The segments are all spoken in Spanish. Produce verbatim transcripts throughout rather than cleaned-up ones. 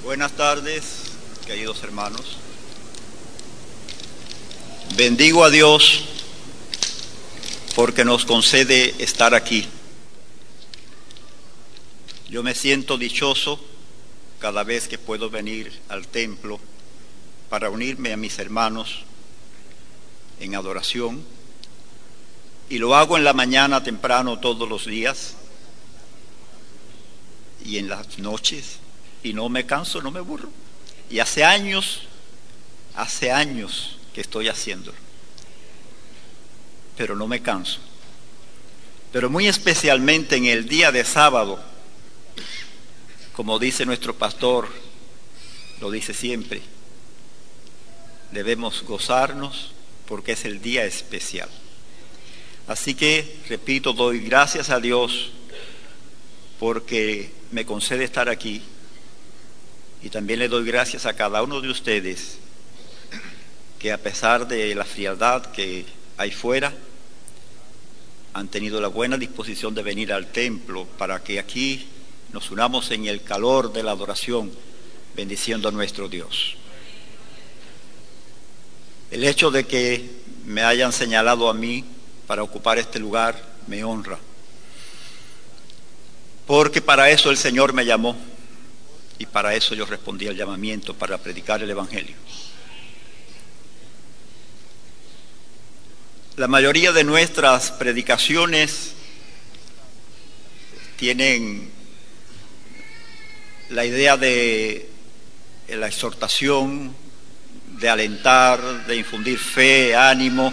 Buenas tardes, queridos hermanos. Bendigo a Dios porque nos concede estar aquí. Yo me siento dichoso cada vez que puedo venir al templo para unirme a mis hermanos en adoración, y lo hago en la mañana temprano todos los días y en las noches, y no me canso, no me aburro. Y hace años, hace años que estoy haciéndolo, pero no me canso. Pero muy especialmente en el día de sábado, como dice nuestro pastor, lo dice siempre, debemos gozarnos porque es el día especial. Así que, repito, doy gracias a Dios porque me concede estar aquí, y también le doy gracias a cada uno de ustedes que, a pesar de la frialdad que hay fuera, han tenido la buena disposición de venir al templo para que aquí nos unamos en el calor de la adoración, bendiciendo a nuestro Dios. El hecho de que me hayan señalado a mí para ocupar este lugar me honra, porque para eso el Señor me llamó, y para eso yo respondí al llamamiento, para predicar el Evangelio. La mayoría de nuestras predicaciones tienen la idea de la exhortación, de alentar, de infundir fe, ánimo.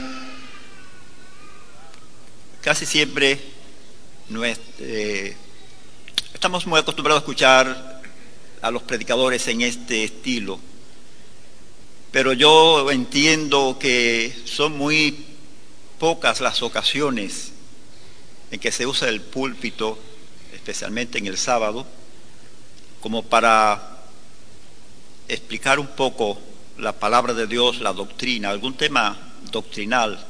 Casi siempre no es, eh, estamos muy acostumbrados a escuchar a los predicadores en este estilo, pero yo entiendo que son muy pocas las ocasiones en que se usa el púlpito, especialmente en el sábado, como para explicar un poco la palabra de Dios, la doctrina, algún tema doctrinal.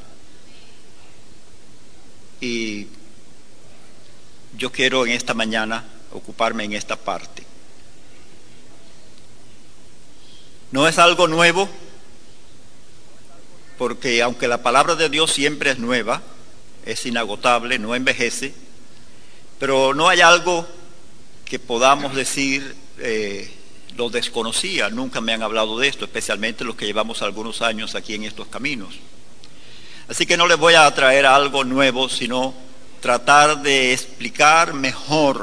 Y yo quiero en esta mañana ocuparme en esta parte. No es algo nuevo, porque aunque la palabra de Dios siempre es nueva, es inagotable, no envejece, pero no hay algo que podamos decir, eh, lo desconocía, nunca me han hablado de esto, especialmente los que llevamos algunos años aquí en estos caminos. Así que no les voy a traer algo nuevo, sino tratar de explicar mejor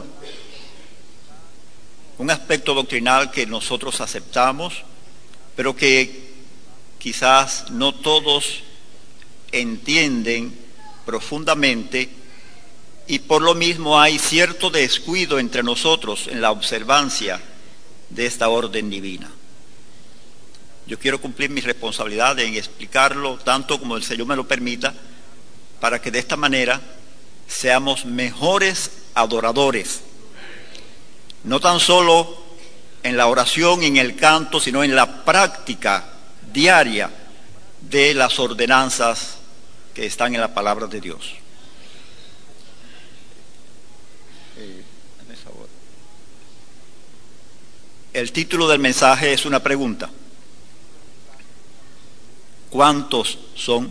un aspecto doctrinal que nosotros aceptamos, pero que quizás no todos entienden profundamente, y por lo mismo hay cierto descuido entre nosotros en la observancia de esta orden divina. Yo quiero cumplir mi responsabilidad en explicarlo tanto como el Señor me lo permita, para que de esta manera seamos mejores adoradores, no tan solo en la oración y en el canto, sino en la práctica diaria de las ordenanzas que están en la palabra de Dios. Eh, dame favor. El título del mensaje es una pregunta: ¿cuántos son?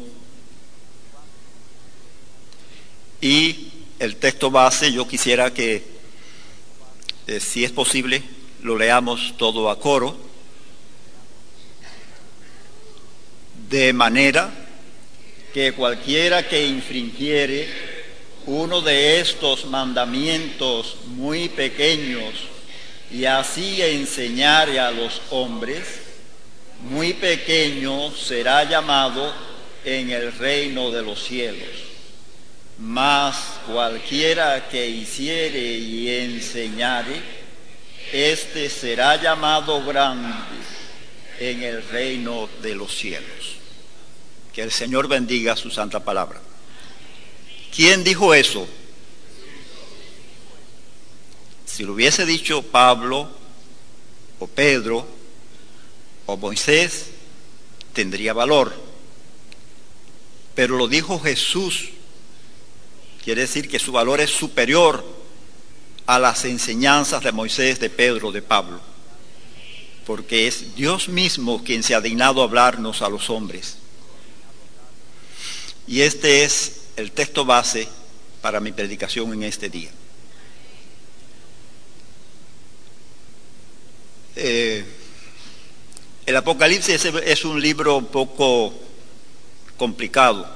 Y el texto base, yo quisiera que, eh, si es posible, lo leamos todo a coro, de manera que cualquiera que infringiere uno de estos mandamientos muy pequeños y así enseñare a los hombres, muy pequeño será llamado en el reino de los cielos. Mas cualquiera que hiciere y enseñare, este será llamado grande en el reino de los cielos. Que el Señor bendiga su santa palabra. ¿Quién dijo eso? Si lo hubiese dicho Pablo o Pedro o Moisés, tendría valor, pero lo dijo Jesús. Quiere decir que su valor es superior a las enseñanzas de Moisés, de Pedro, de Pablo. porque es Dios mismo quien se ha dignado hablarnos a los hombres. Y este es el texto base para mi predicación en este día. Eh, el Apocalipsis es, es un libro un poco complicado.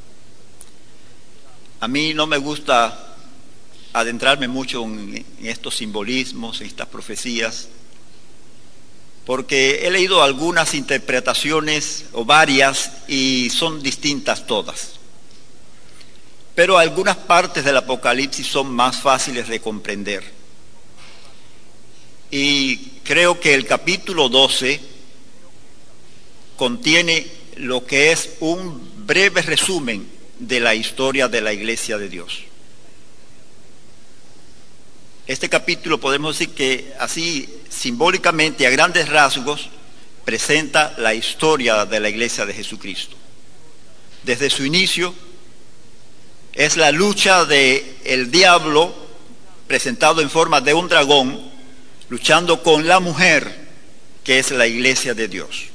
A mí no me gusta adentrarme mucho en, en estos simbolismos, en estas profecías, porque he leído algunas interpretaciones o varias y son distintas todas. Pero algunas partes del Apocalipsis son más fáciles de comprender. Y creo que el capítulo doce contiene lo que es un breve resumen de la historia de la Iglesia de Dios. Este capítulo podemos decir que así simbólicamente, a grandes rasgos, presenta la historia de la Iglesia de Jesucristo. Desde su inicio es la lucha del diablo, presentado en forma de un dragón, luchando con la mujer, que es la Iglesia de Dios.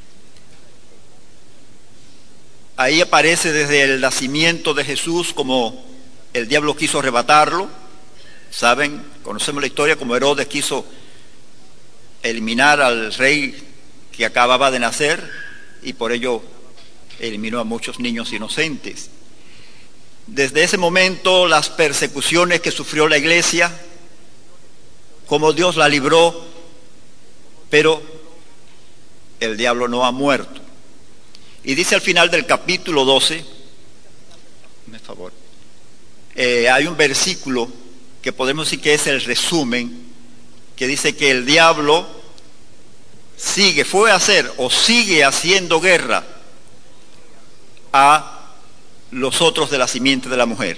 Ahí aparece desde el nacimiento de Jesús, como el diablo quiso arrebatarlo. Saben, conocemos la historia, como Herodes quiso eliminar al rey que acababa de nacer y por ello eliminó a muchos niños inocentes. Desde ese momento, las persecuciones que sufrió la Iglesia, cómo Dios la libró, pero el diablo no ha muerto. Y dice al final del capítulo doce, por favor, eh, hay un versículo que podemos decir que es el resumen, que dice que el diablo sigue, fue a hacer o sigue haciendo guerra a los otros de la simiente de la mujer.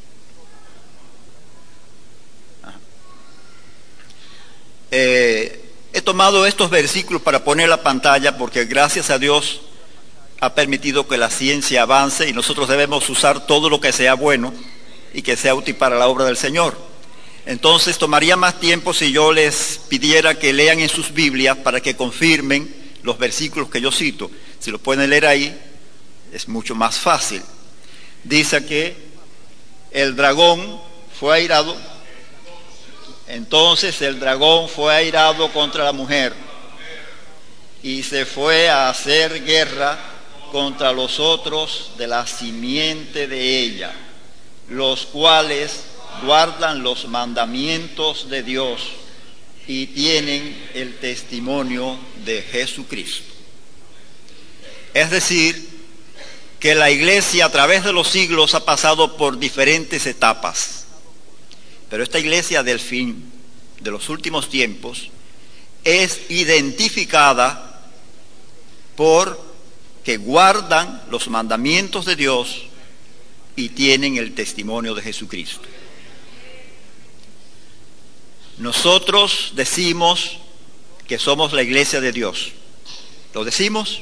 Eh, he tomado estos versículos para poner en la pantalla porque gracias a Dios ha permitido que la ciencia avance y nosotros debemos usar todo lo que sea bueno y que sea útil para la obra del Señor. Entonces tomaría más tiempo si yo les pidiera que lean en sus Biblias para que confirmen los versículos que yo cito. Si lo pueden leer ahí, es mucho más fácil. Dice que el dragón fue airado, entonces el dragón fue airado contra la mujer y se fue a hacer guerra contra los otros de la simiente de ella, los cuales guardan los mandamientos de Dios y tienen el testimonio de Jesucristo. Es decir, que la Iglesia a través de los siglos ha pasado por diferentes etapas, pero esta Iglesia del fin, de los últimos tiempos, es identificada por que guardan los mandamientos de Dios y tienen el testimonio de Jesucristo. Nosotros decimos que somos la Iglesia de Dios. ¿Lo decimos?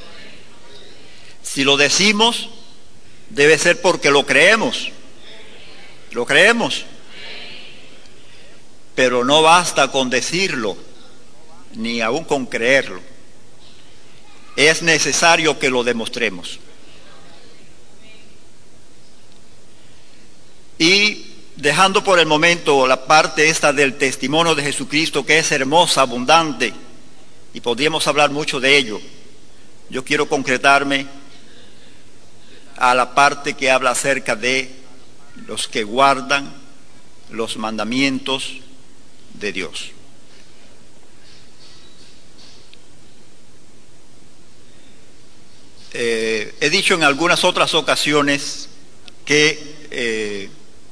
Si lo decimos, debe ser porque lo creemos. ¿Lo creemos? Pero no basta con decirlo, ni aún con creerlo. Es necesario que lo demostremos. Y dejando por el momento la parte esta del testimonio de Jesucristo, que es hermosa, abundante, y podríamos hablar mucho de ello, yo quiero concretarme a la parte que habla acerca de los que guardan los mandamientos de Dios. Eh, he dicho en algunas otras ocasiones que eh,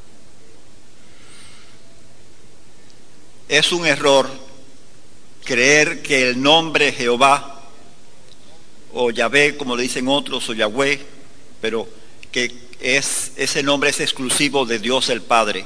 es un error creer que el nombre Jehová o Yahvé, como le dicen otros, o Yahweh, pero que es, ese nombre es exclusivo de Dios el Padre.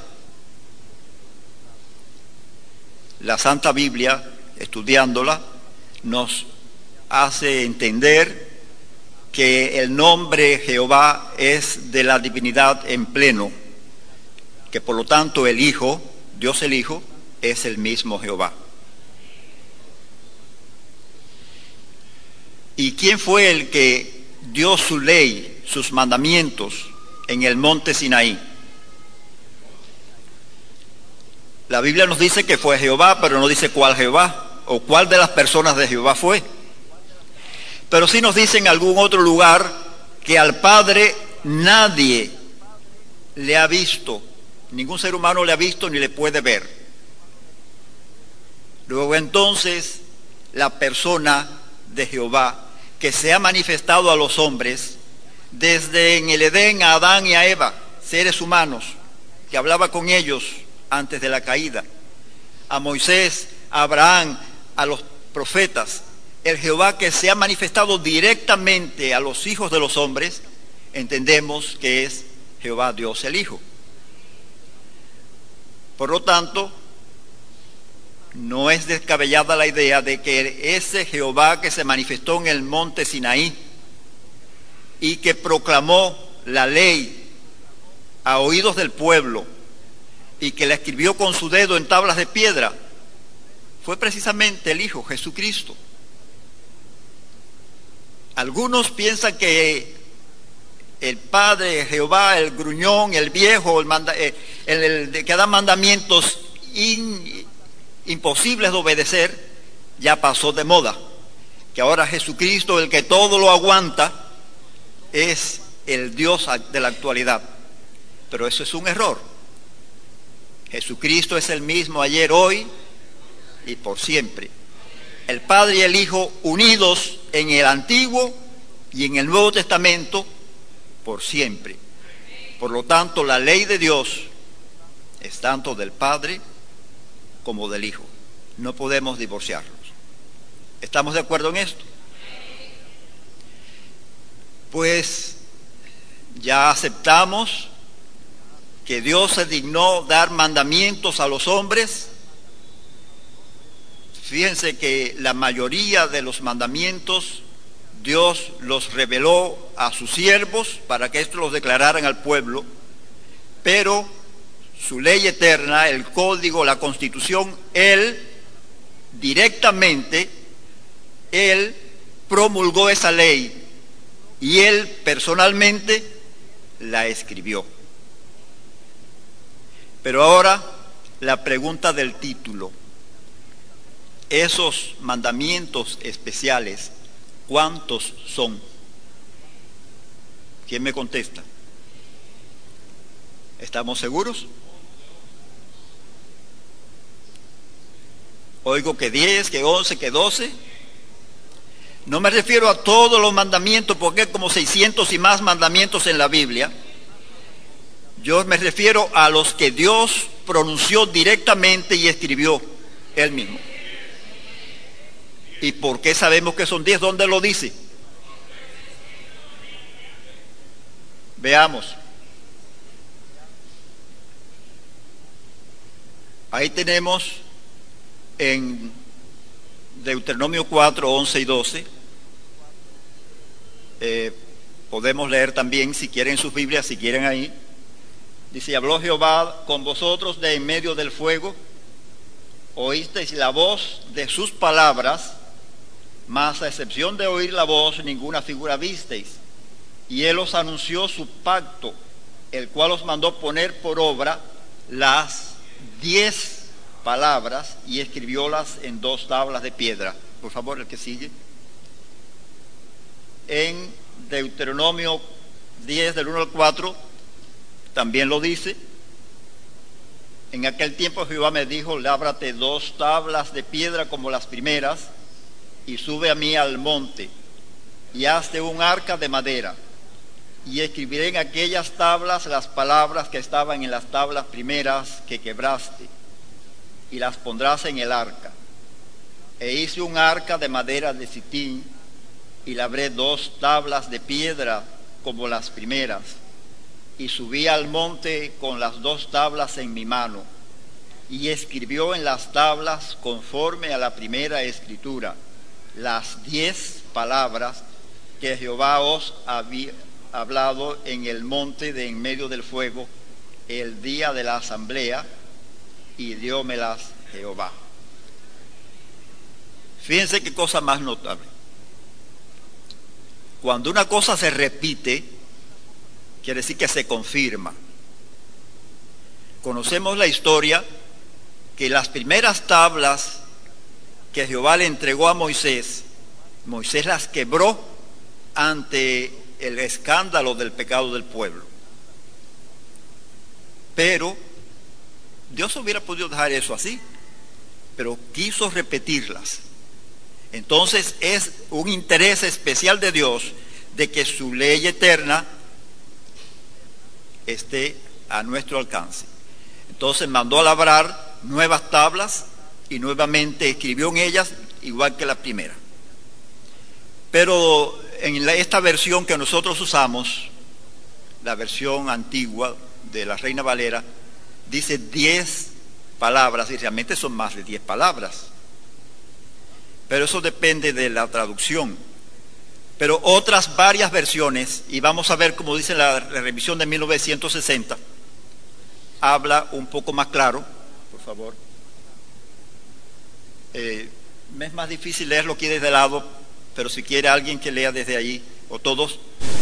La Santa Biblia, estudiándola, nos hace entender que el nombre Jehová es de la divinidad en pleno, que por lo tanto el Hijo, Dios el Hijo, es el mismo Jehová. ¿Y quién fue el que dio su ley, sus mandamientos en el monte Sinaí? La Biblia nos dice que fue Jehová, pero no dice cuál Jehová o cuál de las personas de Jehová fue. Pero sí nos dice en algún otro lugar que al Padre nadie le ha visto, ningún ser humano le ha visto ni le puede ver. Luego entonces la persona de Jehová que se ha manifestado a los hombres desde en el Edén a Adán y a Eva, seres humanos, que hablaba con ellos antes de la caída, a Moisés, a Abraham, a los profetas, el Jehová que se ha manifestado directamente a los hijos de los hombres, entendemos que es Jehová Dios el Hijo. Por lo tanto, no es descabellada la idea de que ese Jehová que se manifestó en el monte Sinaí y que proclamó la ley a oídos del pueblo y que la escribió con su dedo en tablas de piedra, fue precisamente el Hijo, Jesucristo. Algunos piensan que el Padre, Jehová, el gruñón, el viejo, el, manda, el, el, el que da mandamientos in, imposibles de obedecer, ya pasó de moda. Que ahora Jesucristo, el que todo lo aguanta, es el Dios de la actualidad. Pero eso es un error. Jesucristo es el mismo ayer, hoy y por siempre. El Padre y el Hijo unidos en el Antiguo y en el Nuevo Testamento por siempre. Por lo tanto, la ley de Dios es tanto del Padre como del Hijo. No podemos divorciarlos. ¿Estamos de acuerdo en esto? Pues ya aceptamos que Dios se dignó dar mandamientos a los hombres. Fíjense que la mayoría de los mandamientos Dios los reveló a sus siervos para que estos los declararan al pueblo, pero su ley eterna, el código, la constitución, Él directamente, Él promulgó esa ley y Él personalmente la escribió. Pero ahora la pregunta del título: esos mandamientos especiales, ¿cuántos son? ¿Quién me contesta? ¿Estamos seguros? Oigo que diez, que once, que doce. No me refiero a todos los mandamientos, porque hay como seiscientos y más mandamientos en la Biblia. Yo me refiero a los que Dios pronunció directamente y escribió Él mismo. ¿Y por qué sabemos que son diez? ¿Dónde lo dice? Veamos. Ahí tenemos en Deuteronomio cuatro, once y doce. Eh, podemos leer también, si quieren sus Biblias, si quieren ahí. Dice: habló Jehová con vosotros de en medio del fuego, oísteis la voz de sus palabras, mas a excepción de oír la voz, ninguna figura visteis. Y él os anunció su pacto, el cual os mandó poner por obra las diez palabras y escribiólas en dos tablas de piedra. Por favor, el que sigue. En Deuteronomio diez, del uno al cuatro, también lo dice: en aquel tiempo Jehová me dijo: lábrate dos tablas de piedra como las primeras, y sube a mí al monte, y hazte un arca de madera, y escribiré en aquellas tablas las palabras que estaban en las tablas primeras que quebraste, y las pondrás en el arca. E hice un arca de madera de sitín, y labré dos tablas de piedra como las primeras, y subí al monte con las dos tablas en mi mano, y escribió en las tablas, conforme a la primera escritura, las diez palabras que Jehová os había hablado en el monte de en medio del fuego el día de la asamblea, y diómelas Jehová. Fíjense qué cosa más notable. Cuando una cosa se repite, quiere decir que se confirma. Conocemos la historia que las primeras tablas que Jehová le entregó a Moisés, Moisés las quebró ante el escándalo del pecado del pueblo. Pero Dios hubiera podido dejar eso así, pero quiso repetirlas. Entonces es un interés especial de Dios de que su ley eterna esté a nuestro alcance. Entonces mandó a labrar nuevas tablas y nuevamente escribió en ellas igual que la primera. Pero en la, esta versión que nosotros usamos, la versión antigua de la Reina Valera, dice diez palabras y realmente son más de diez palabras. Pero eso depende de la traducción. Pero otras varias versiones, y vamos a ver como dice la, la revisión de mil novecientos sesenta, habla un poco más claro, por favor. Eh, me es más difícil leerlo aquí desde el lado, pero si quiere alguien que lea desde allí, o todos.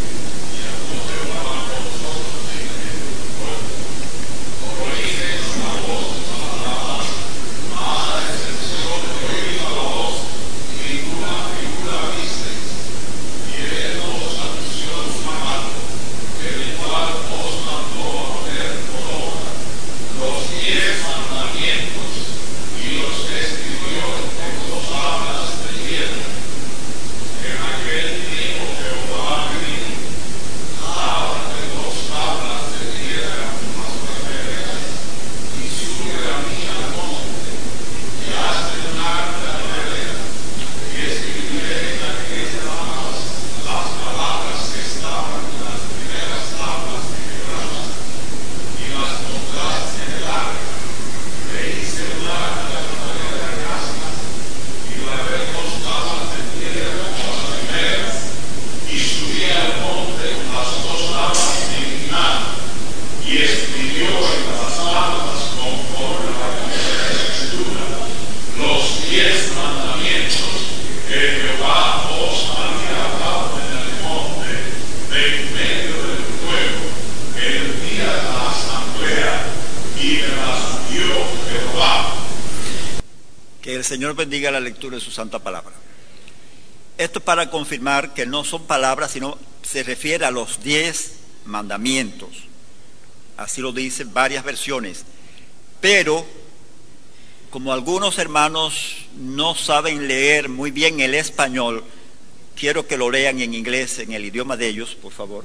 Que el Señor bendiga la lectura de su santa palabra. Esto es para confirmar que no son palabras, sino se refiere a los diez mandamientos. Así lo dicen varias versiones. Pero, como algunos hermanos no saben leer muy bien el español, quiero que lo lean en inglés, en el idioma de ellos, por favor.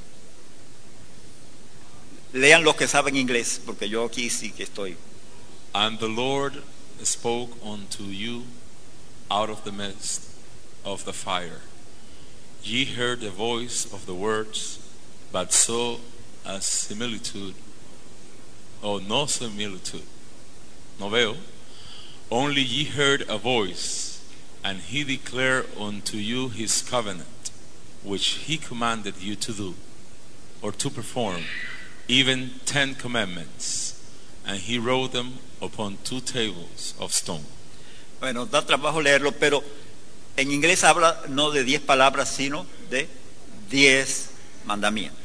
Lean los que saben inglés, porque yo aquí sí que estoy. And the Lord spoke unto you out of the midst of the fire. Ye heard the voice of the words, but saw a similitude, or no similitude, no veo. Only ye heard a voice, and he declared unto you his covenant, which he commanded you to do, or to perform, even ten commandments, and he wrote them upon two tables of stone. Bueno, da trabajo leerlo, pero en inglés habla no de diez palabras, sino de diez mandamientos.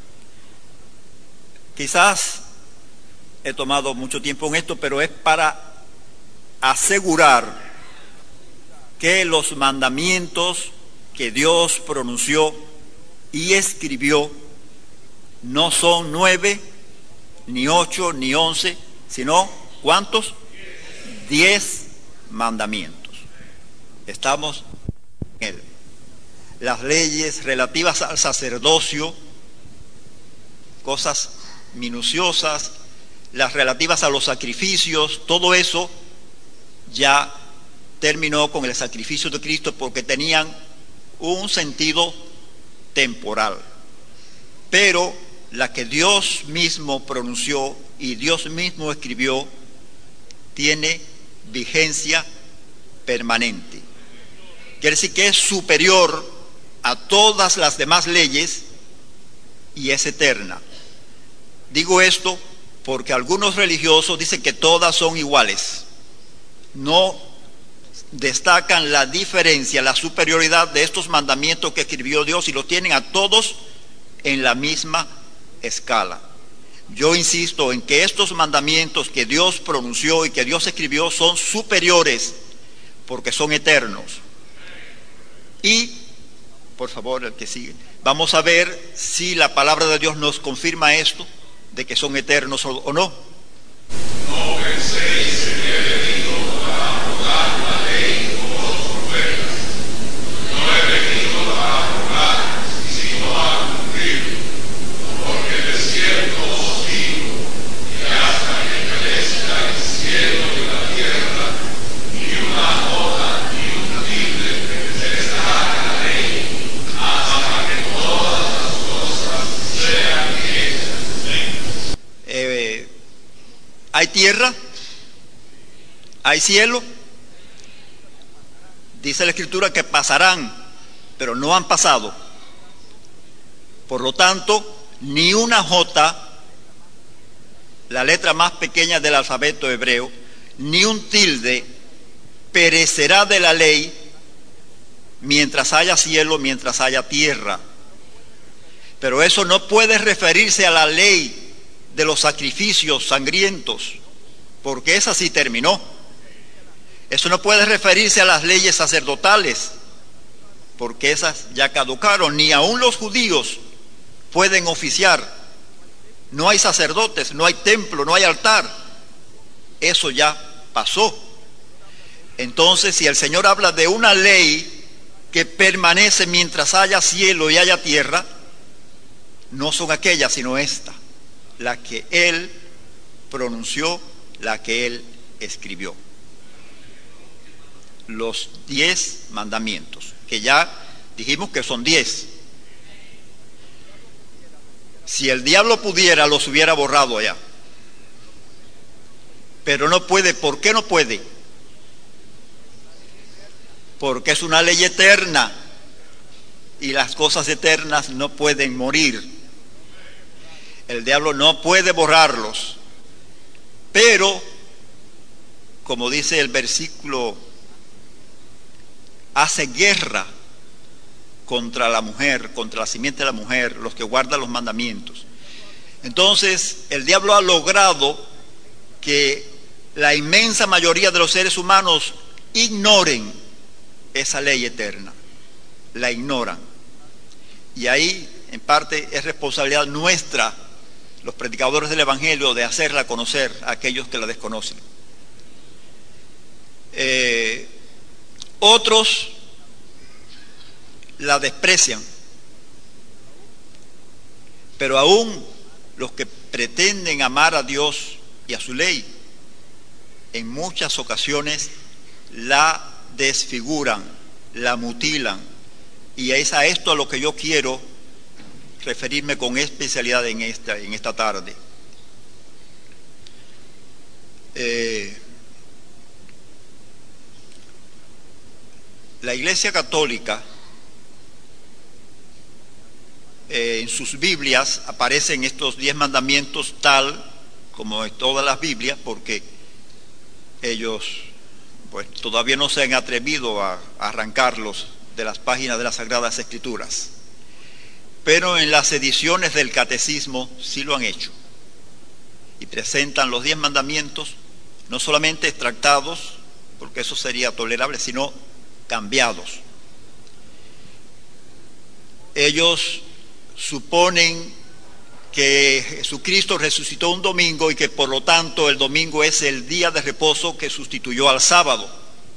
Quizás he tomado mucho tiempo en esto, pero es para asegurar que los mandamientos que Dios pronunció y escribió no son nueve, ni ocho, ni once, sino ¿cuántos? Diez mandamientos. Estamos en él. Las leyes relativas al sacerdocio, cosas minuciosas, las relativas a los sacrificios, todo eso ya terminó con el sacrificio de Cristo porque tenían un sentido temporal. Pero la que Dios mismo pronunció y Dios mismo escribió tiene vigencia permanente. Quiere decir que es superior a todas las demás leyes y es eterna. Digo esto porque algunos religiosos dicen que todas son iguales. No destacan la diferencia, la superioridad de estos mandamientos que escribió Dios y los tienen a todos en la misma escala. Yo insisto en que estos mandamientos que Dios pronunció y que Dios escribió son superiores porque son eternos. Y, por favor, el que sigue, vamos a ver si la palabra de Dios nos confirma esto, de que son eternos o no. No penséis que he venido para abrogar la ley o los profetas. No he venido para abrogar, sino a cumplir. Porque de cierto os digo, que hasta que perezca el cielo y la tierra, ni una jota ni un tilde perecerá en la ley, hasta que todas las cosas sean hechas. Eh, ¿Hay tierra? ¿Hay cielo? Dice la Escritura que pasarán, pero no han pasado. Por lo tanto, ni una jota, la letra más pequeña del alfabeto hebreo, ni un tilde perecerá de la ley mientras haya cielo, mientras haya tierra. Pero eso no puede referirse a la ley de los sacrificios sangrientos, porque esa sí terminó. Eso no puede referirse a las leyes sacerdotales, porque esas ya caducaron. Ni aún los judíos pueden oficiar. No hay sacerdotes, no hay templo, no hay altar. Eso ya pasó. Entonces, si el Señor habla de una ley que permanece mientras haya cielo y haya tierra, no son aquellas, sino esta, la que Él pronunció, la que Él escribió. Los diez mandamientos, que ya dijimos que son diez. Si el diablo pudiera, los hubiera borrado allá. Pero no puede. ¿Por qué no puede? Porque es una ley eterna y las cosas eternas no pueden morir. El diablo no puede borrarlos. Pero, como dice el versículo, hace guerra contra la mujer, contra la simiente de la mujer, los que guardan los mandamientos. Entonces, el diablo ha logrado que la inmensa mayoría de los seres humanos ignoren esa ley eterna. La ignoran. Y ahí, en parte, es responsabilidad nuestra, los predicadores del Evangelio, de hacerla conocer a aquellos que la desconocen. Eh, otros la desprecian, pero aún los que pretenden amar a Dios y a su ley, en muchas ocasiones la desfiguran, la mutilan, y es a esto a lo que yo quiero referirme con especialidad en esta, en esta tarde. Eh, la Iglesia Católica, eh, en sus Biblias aparecen estos diez mandamientos tal como en todas las Biblias, porque ellos pues todavía no se han atrevido a, a arrancarlos de las páginas de las Sagradas Escrituras. Pero en las ediciones del Catecismo sí lo han hecho. Y presentan los diez mandamientos, no solamente extractados, porque eso sería tolerable, sino cambiados. Ellos suponen que Jesucristo resucitó un domingo y que por lo tanto el domingo es el día de reposo que sustituyó al sábado.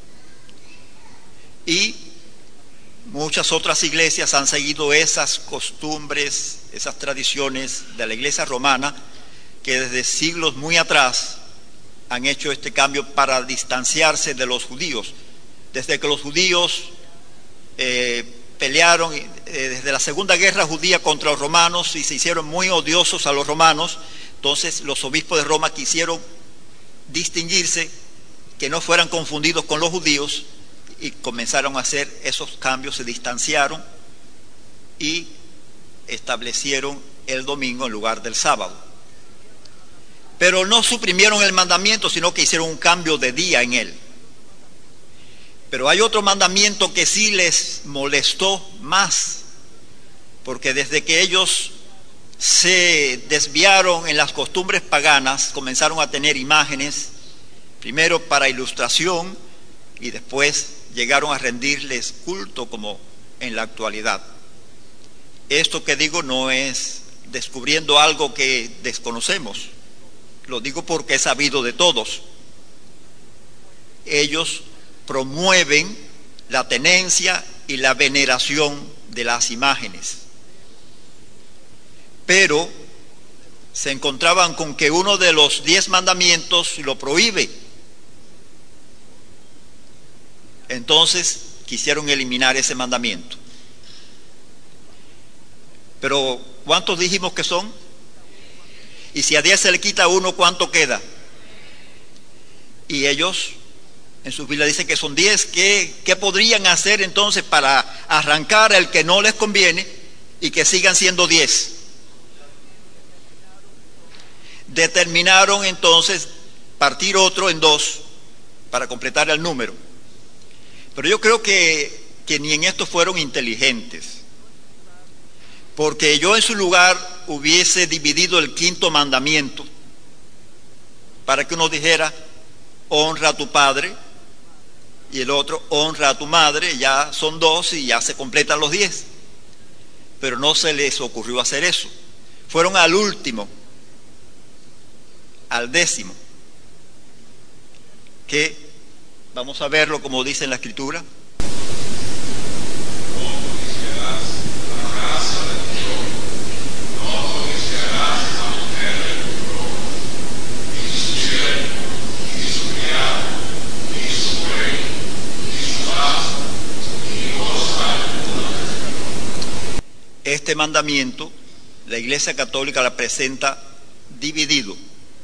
Y muchas otras iglesias han seguido esas costumbres, esas tradiciones de la iglesia romana, que desde siglos muy atrás han hecho este cambio para distanciarse de los judíos. Desde que los judíos eh, pelearon eh, desde la Segunda Guerra Judía contra los romanos y se hicieron muy odiosos a los romanos, entonces los obispos de Roma quisieron distinguirse, que no fueran confundidos con los judíos, y comenzaron a hacer esos cambios, se distanciaron y establecieron el domingo en lugar del sábado. Pero no suprimieron el mandamiento, sino que hicieron un cambio de día en él. Pero hay otro mandamiento que sí les molestó más, porque desde que ellos se desviaron en las costumbres paganas, comenzaron a tener imágenes, primero para ilustración y después llegaron a rendirles culto como en la actualidad. Esto que digo no es descubriendo algo que desconocemos, lo digo porque es sabido de todos. Ellos promueven la tenencia y la veneración de las imágenes, pero se encontraban con que uno de los diez mandamientos lo prohíbe. Entonces quisieron eliminar ese mandamiento. Pero ¿cuántos dijimos que son? Y si a diez se le quita uno, ¿cuánto queda? Y ellos en su Biblia dicen que son diez. ¿Qué, qué podrían hacer entonces para arrancar el que no les conviene y que sigan siendo diez? Determinaron entonces partir otro en dos para completar el número. Pero yo creo que, que ni en esto fueron inteligentes, porque yo en su lugar hubiese dividido el quinto mandamiento para que uno dijera honra a tu padre y el otro honra a tu madre. Ya son dos y ya se completan los diez, pero no se les ocurrió hacer eso. Fueron al último, al décimo, que vamos a verlo como dice en la Escritura. Este mandamiento la Iglesia Católica la presenta dividido.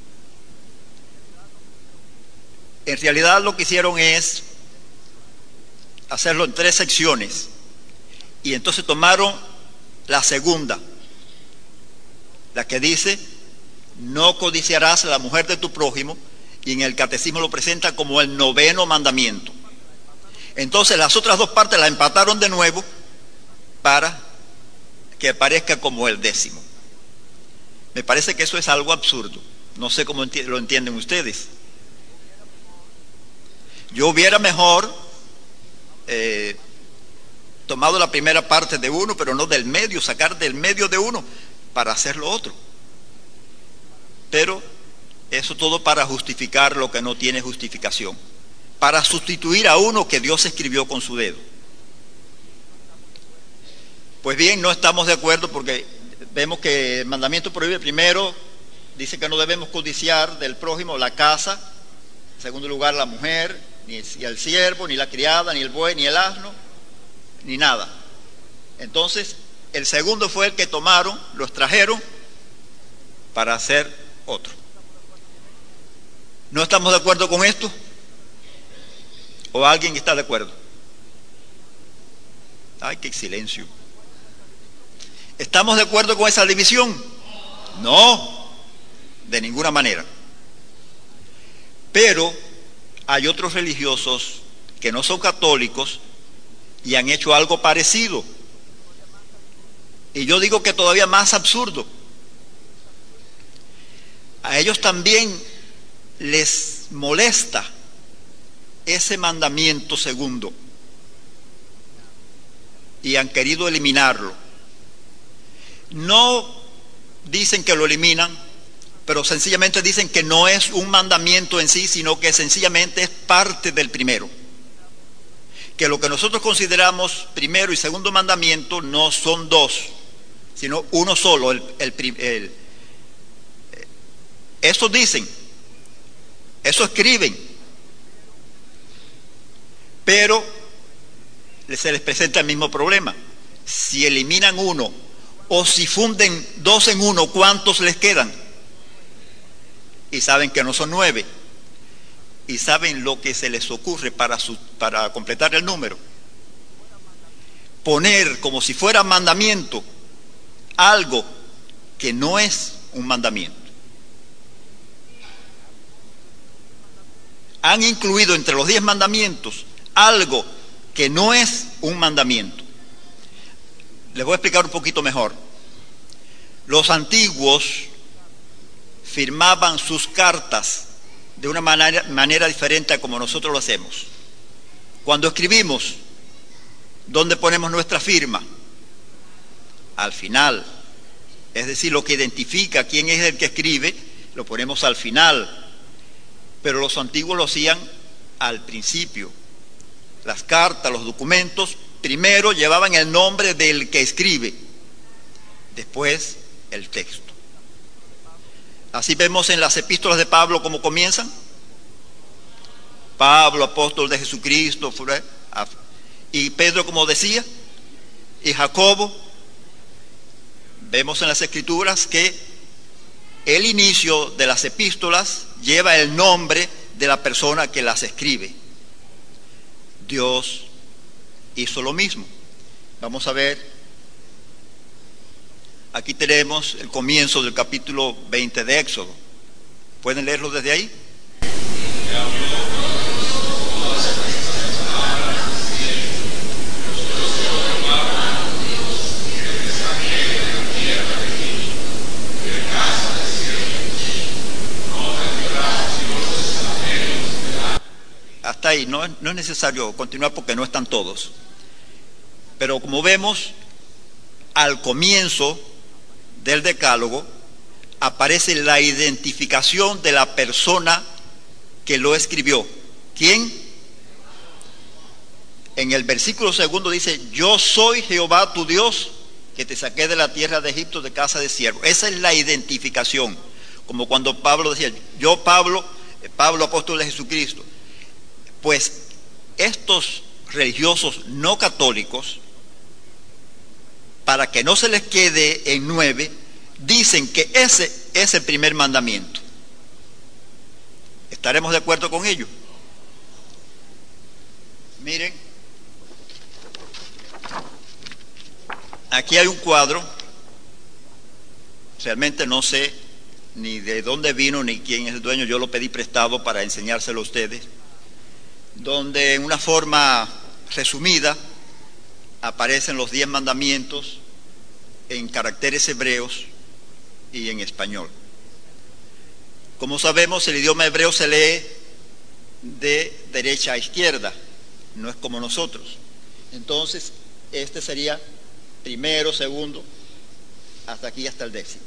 En realidad lo que hicieron es hacerlo en tres secciones, y entonces tomaron la segunda, la que dice no codiciarás a la mujer de tu prójimo, y en el catecismo lo presenta como el noveno mandamiento. Entonces las otras dos partes las empataron de nuevo para que parezca como el décimo. Me parece que eso es algo absurdo. No sé cómo enti- lo entienden ustedes. Yo hubiera mejor eh, tomado la primera parte de uno, pero no del medio, sacar del medio de uno para hacer lo otro. Pero eso todo para justificar lo que no tiene justificación, para sustituir a uno que Dios escribió con su dedo. Pues bien, no estamos de acuerdo, porque vemos que el mandamiento prohíbe primero, dice que no debemos codiciar del prójimo la casa, en segundo lugar la mujer, ni el siervo, ni la criada, ni el buey, ni el asno, ni nada. Entonces el segundo fue el que tomaron, lo extrajeron para hacer otro. ¿No estamos de acuerdo con esto? ¿O alguien está de acuerdo? Ay, qué silencio. ¿Estamos de acuerdo con esa división? No, de ninguna manera. Pero hay otros religiosos que no son católicos y han hecho algo parecido. Y yo digo que todavía más absurdo. A ellos también les molesta ese mandamiento segundo y han querido eliminarlo. No dicen que lo eliminan, pero sencillamente dicen que no es un mandamiento en sí, sino que sencillamente es parte del primero. Que lo que nosotros consideramos primero y segundo mandamiento no son dos, sino uno solo. El, el, el, eso dicen, eso escriben, pero se les presenta el mismo problema. Si eliminan uno o si funden dos en uno, ¿cuántos les quedan? Y saben que no son nueve. Y saben lo que se les ocurre para, su, para completar el número. Poner como si fuera mandamiento algo que no es un mandamiento. Han incluido entre los diez mandamientos algo que no es un mandamiento. Les voy a explicar un poquito mejor. Los antiguos firmaban sus cartas de una manera, manera diferente a como nosotros lo hacemos. Cuando escribimos, ¿dónde ponemos nuestra firma? Al final. Es decir, lo que identifica quién es el que escribe, lo ponemos al final. Pero los antiguos lo hacían al principio. Las cartas, los documentos, primero llevaban el nombre del que escribe, después el texto. Así vemos en las epístolas de Pablo cómo comienzan. Pablo, apóstol de Jesucristo, y Pedro, como decía, y Jacobo. Vemos en las escrituras que el inicio de las epístolas lleva el nombre de la persona que las escribe. Dios hizo lo mismo. Vamos a ver, aquí tenemos el comienzo del capítulo veinte de Éxodo. ¿Pueden leerlo desde ahí? Hasta ahí, no, no es necesario continuar porque no están todos. Pero como vemos, al comienzo del decálogo aparece la identificación de la persona que lo escribió. ¿Quién? En el versículo segundo dice: yo soy Jehová tu Dios, que te saqué de la tierra de Egipto de casa de siervo. Esa es la identificación. Como cuando Pablo decía: yo Pablo, Pablo apóstol de Jesucristo. Pues estos religiosos no católicos, para que no se les quede en nueve, dicen que ese es el primer mandamiento. ¿Estaremos de acuerdo con ello? Miren, aquí hay un cuadro. Realmente no sé ni de dónde vino ni quién es el dueño. Yo lo pedí prestado para enseñárselo a ustedes, donde en una forma resumida aparecen los diez mandamientos en caracteres hebreos y en español. Como sabemos, el idioma hebreo se lee de derecha a izquierda, no es como nosotros. Entonces, este sería primero, segundo, hasta aquí, hasta el décimo.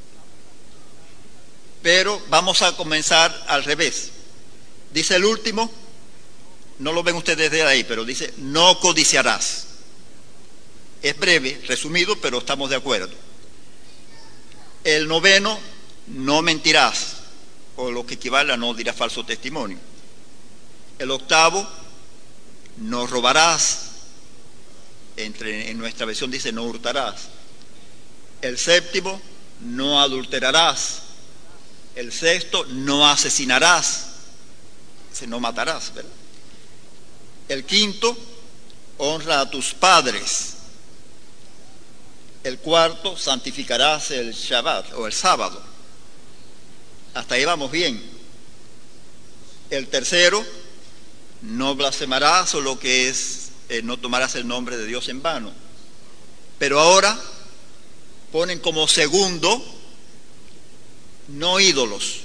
Pero vamos a comenzar al revés. Dice el último, no lo ven ustedes de ahí, pero dice: no codiciarás. Es breve, resumido, pero estamos de acuerdo. El noveno: no mentirás, o lo que equivale a no dirás falso testimonio. El octavo: no robarás. Entre, en nuestra versión dice: no hurtarás. El séptimo: no adulterarás. El sexto: no asesinarás. Dice: no matarás, ¿verdad? El quinto: honra a tus padres. El cuarto: santificarás el Shabbat o el sábado. Hasta ahí vamos bien. El tercero: no blasfemarás, o lo que es, eh, no tomarás el nombre de Dios en vano. Pero ahora ponen como segundo: no ídolos,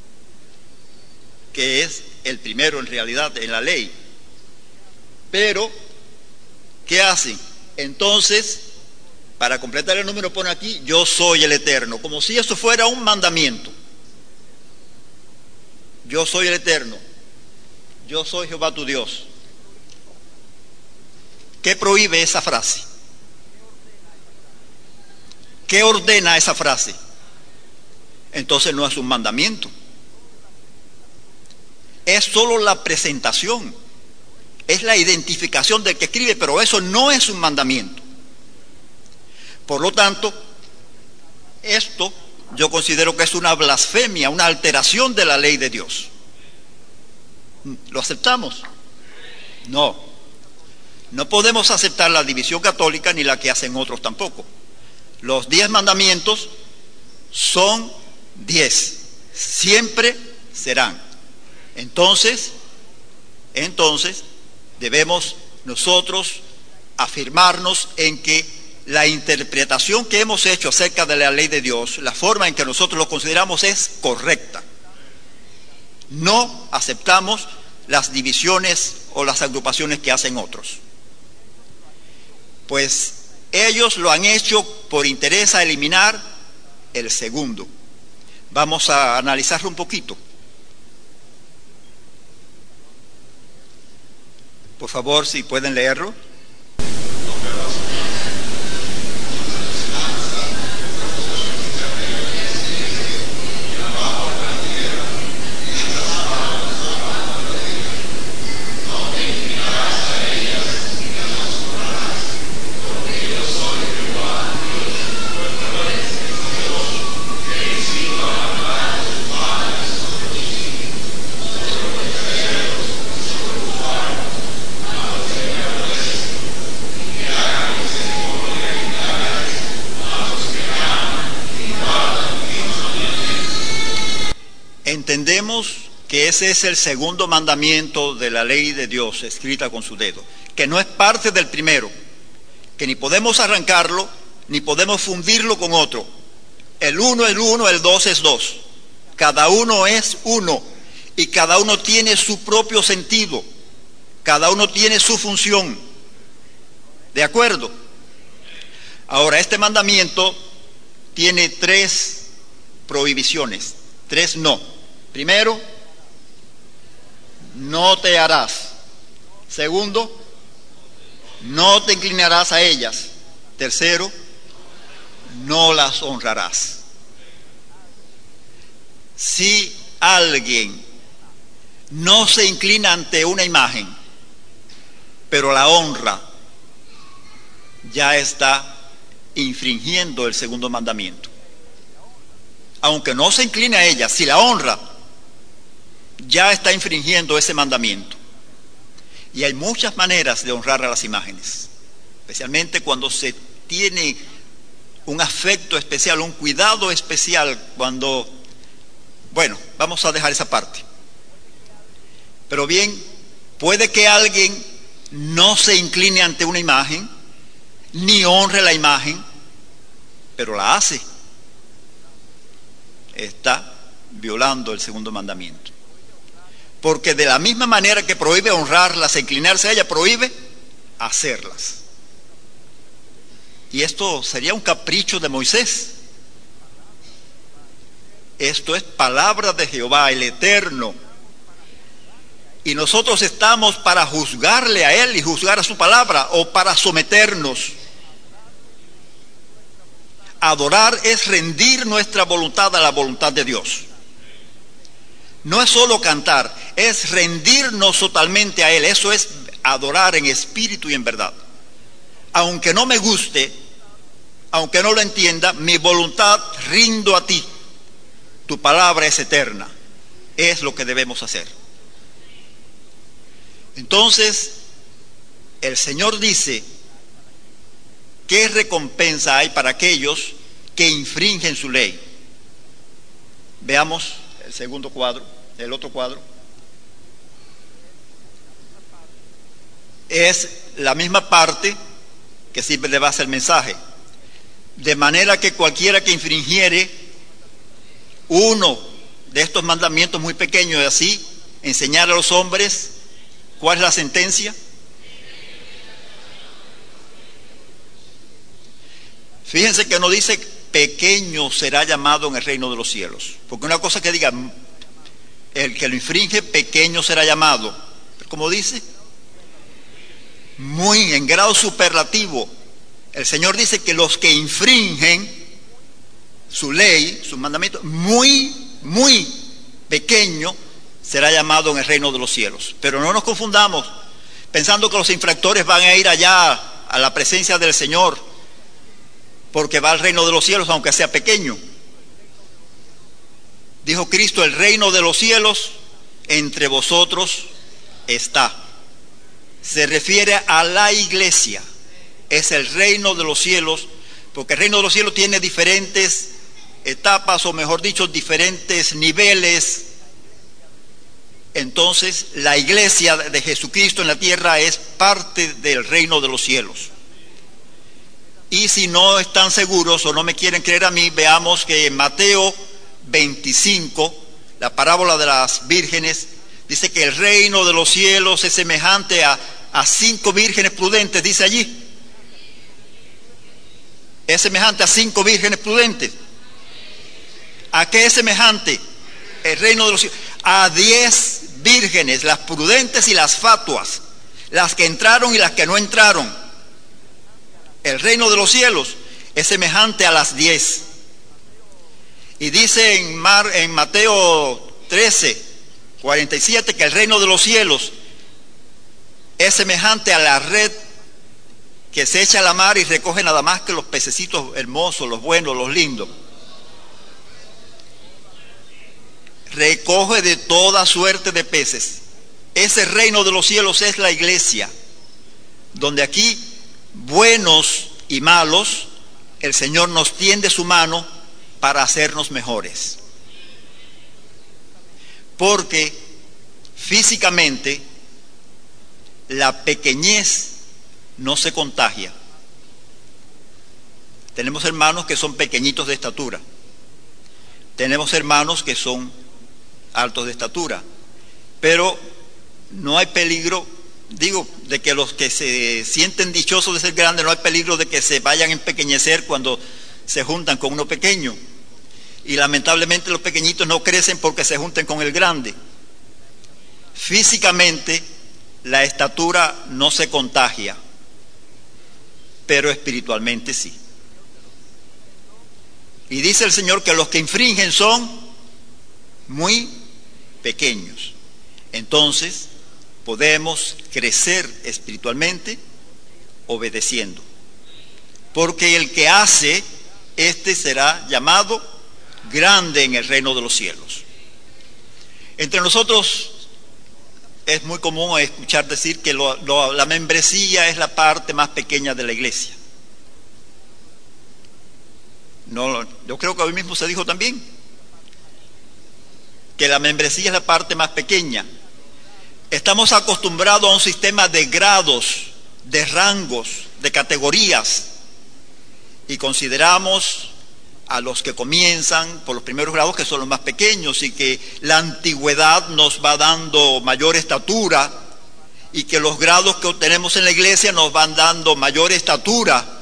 que es el primero en realidad en la ley. Pero, ¿qué hacen? Entonces, para completar el número pone aquí: yo soy el Eterno, como si eso fuera un mandamiento. Yo soy el Eterno, yo soy Jehová tu Dios. ¿Qué prohíbe esa frase? ¿Qué ordena esa frase? Entonces no es un mandamiento. Es solo la presentación, es la identificación del que escribe, pero eso no es un mandamiento. Por lo tanto, esto yo considero que es una blasfemia, una alteración de la ley de Dios. ¿Lo aceptamos? No. No podemos aceptar la división católica ni la que hacen otros tampoco. Los diez mandamientos son diez, siempre serán. Entonces, entonces, debemos nosotros afirmarnos en que la interpretación que hemos hecho acerca de la ley de Dios, la forma en que nosotros lo consideramos es correcta. No aceptamos las divisiones o las agrupaciones que hacen otros. Pues ellos lo han hecho por interés a eliminar el segundo. Vamos a analizarlo un poquito. Por favor, si pueden leerlo. Entendemos que ese es el segundo mandamiento de la ley de Dios escrita con su dedo, que no es parte del primero, que ni podemos arrancarlo, ni podemos fundirlo con otro. El uno es uno, el dos es dos. Cada uno es uno y cada uno tiene su propio sentido, cada uno tiene su función. ¿De acuerdo? Ahora, este mandamiento tiene tres prohibiciones, tres no. Primero, no te harás. Segundo, no te inclinarás a ellas. Tercero, no las honrarás. Si alguien no se inclina ante una imagen, pero la honra, ya está infringiendo el segundo mandamiento. Aunque no se incline a ella, si la honra, ya está infringiendo ese mandamiento. Y hay muchas maneras de honrar a las imágenes, especialmente cuando se tiene un afecto especial, un cuidado especial, cuando, bueno, vamos a dejar esa parte. Pero bien, puede que alguien no se incline ante una imagen, ni honre la imagen, pero la hace. Está violando el segundo mandamiento. Porque de la misma manera que prohíbe honrarlas e inclinarse a ellas, prohíbe hacerlas. Y esto sería un capricho de Moisés. Esto es palabra de Jehová, el Eterno. Y nosotros estamos para juzgarle a Él y juzgar a su palabra, o para someternos. Adorar es rendir nuestra voluntad a la voluntad de Dios. No es solo cantar, es rendirnos totalmente a Él. Eso es adorar en espíritu y en verdad. Aunque no me guste, aunque no lo entienda, mi voluntad rindo a ti. Tu palabra es eterna. Es lo que debemos hacer. Entonces, el Señor dice: ¿qué recompensa hay para aquellos que infringen su ley? Veamos el segundo cuadro, el otro cuadro. Es la misma parte que siempre le va a hacer el mensaje. De manera que cualquiera que infringiere uno de estos mandamientos muy pequeños, y así enseñar a los hombres, ¿cuál es la sentencia? Fíjense que no dice pequeño será llamado en el reino de los cielos, porque una cosa que diga el que lo infringe, pequeño será llamado, como dice, muy en grado superlativo. El Señor dice que los que infringen su ley, sus mandamientos, muy, muy pequeño será llamado en el reino de los cielos. Pero no nos confundamos pensando que los infractores van a ir allá a la presencia del Señor porque va al reino de los cielos aunque sea pequeño. Dijo Cristo: el reino de los cielos entre vosotros está. Se refiere a la iglesia. Es el reino de los cielos, porque el reino de los cielos tiene diferentes etapas, o mejor dicho, diferentes niveles entonces la iglesia de Jesucristo en la tierra es parte del reino de los cielos. Y si no están seguros o no me quieren creer a mí, veamos que en Mateo veinticinco, la parábola de las vírgenes, dice que el reino de los cielos es semejante a, a cinco vírgenes prudentes, dice allí. Es semejante a cinco vírgenes prudentes. ¿A qué es semejante el reino de los cielos? A diez vírgenes, las prudentes y las fatuas, las que entraron y las que no entraron. El reino de los cielos es semejante a las diez. Y dice en, Mar, en Mateo trece, cuarenta y siete, que el reino de los cielos es semejante a la red que se echa a la mar y recoge nada más que los pececitos hermosos, los buenos, los lindos. Recoge de toda suerte de peces. Ese reino de los cielos es la iglesia, donde aquí, buenos y malos, el Señor nos tiende su mano para hacernos mejores. Porque físicamente la pequeñez no se contagia. Tenemos hermanos que son pequeñitos de estatura. Tenemos hermanos que son altos de estatura. Pero no hay peligro, digo, de que los que se sienten dichosos de ser grandes, no hay peligro de que se vayan a empequeñecer cuando se juntan con uno pequeño. Y lamentablemente los pequeñitos no crecen porque se junten con el grande. Físicamente la estatura no se contagia, pero espiritualmente sí. Y dice el Señor que los que infringen son muy pequeños. Entonces podemos crecer espiritualmente obedeciendo, porque el que hace, este será llamado grande en el reino de los cielos. Entre nosotros es muy común escuchar decir que lo, lo, la membresía es la parte más pequeña de la iglesia. No, yo creo que hoy mismo se dijo también que la membresía es la parte más pequeña. Estamos acostumbrados a un sistema de grados, de rangos, de categorías, y consideramos a los que comienzan por los primeros grados que son los más pequeños, y que la antigüedad nos va dando mayor estatura, y que los grados que obtenemos en la iglesia nos van dando mayor estatura.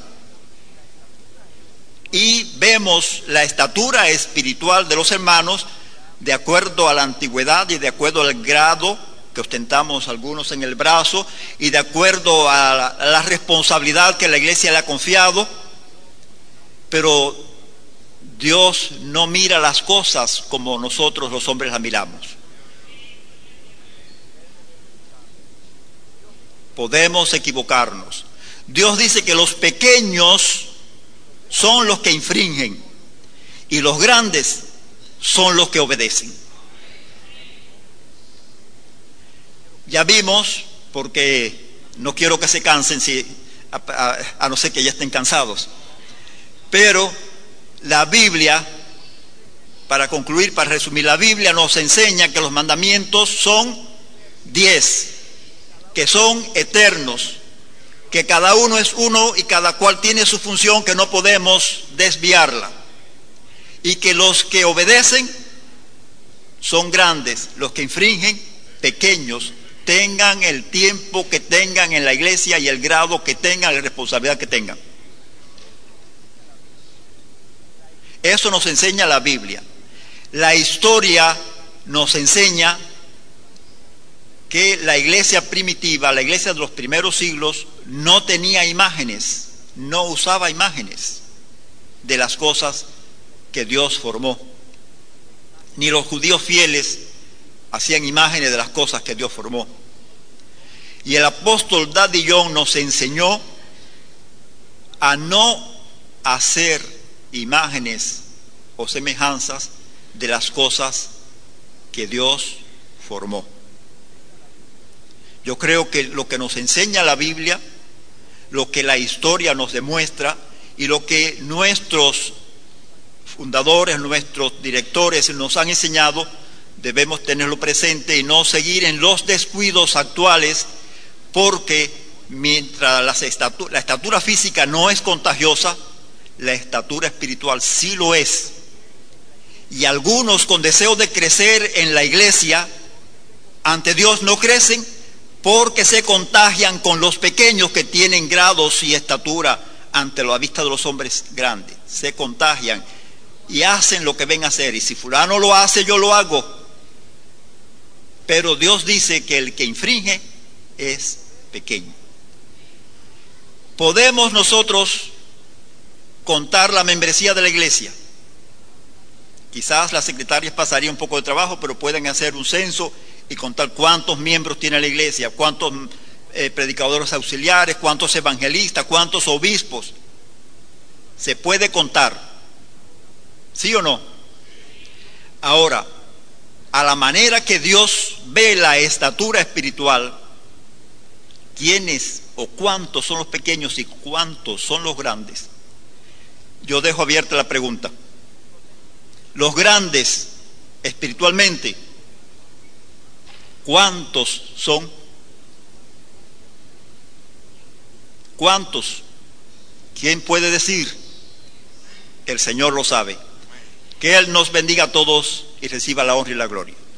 Y vemos la estatura espiritual de los hermanos de acuerdo a la antigüedad y de acuerdo al grado que ostentamos algunos en el brazo, y de acuerdo a la, a la responsabilidad que la iglesia le ha confiado. Pero Dios no mira las cosas como nosotros los hombres las miramos. Podemos equivocarnos. Dios dice que los pequeños son los que infringen y los grandes son los que obedecen. Ya vimos, porque no quiero que se cansen, si, a, a, a no ser que ya estén cansados, pero la Biblia, para concluir, para resumir, la Biblia nos enseña que los mandamientos son diez, que son eternos, que cada uno es uno y cada cual tiene su función, que no podemos desviarla, y que los que obedecen son grandes, los que infringen pequeños, tengan el tiempo que tengan en la iglesia y el grado que tengan, la responsabilidad que tengan. Eso nos enseña la Biblia. La historia nos enseña que la iglesia primitiva, la iglesia de los primeros siglos, no tenía imágenes, no usaba imágenes de las cosas que Dios formó. Ni los judíos fieles hacían imágenes de las cosas que Dios formó. Y el apóstol Daddy Young nos enseñó a no hacer imágenes o semejanzas de las cosas que Dios formó. Yo creo que lo que nos enseña la Biblia, lo que la historia nos demuestra y lo que nuestros fundadores, nuestros directores nos han enseñado, debemos tenerlo presente y no seguir en los descuidos actuales, porque mientras la estatura, la estatura física no es contagiosa, la estatura espiritual sí lo es. Y algunos con deseo de crecer en la iglesia ante Dios no crecen porque se contagian con los pequeños que tienen grados y estatura ante la vista de los hombres grandes. Se contagian y hacen lo que ven a hacer. Y si fulano lo hace, yo lo hago. Pero Dios dice que el que infringe es pequeño. Podemos nosotros contar la membresía de la iglesia. Quizás las secretarias pasarían un poco de trabajo, pero pueden hacer un censo y contar cuántos miembros tiene la iglesia, cuántos eh, predicadores auxiliares, cuántos evangelistas, cuántos obispos. Se puede contar, ¿sí o no? Ahora, a la manera que Dios ve la estatura espiritual, ¿quiénes o cuántos son los pequeños y cuántos son los grandes? Yo dejo abierta la pregunta. Los grandes espiritualmente, ¿cuántos son? ¿Cuántos? ¿Quién puede decir? El Señor lo sabe. Que Él nos bendiga a todos y reciba la honra y la gloria.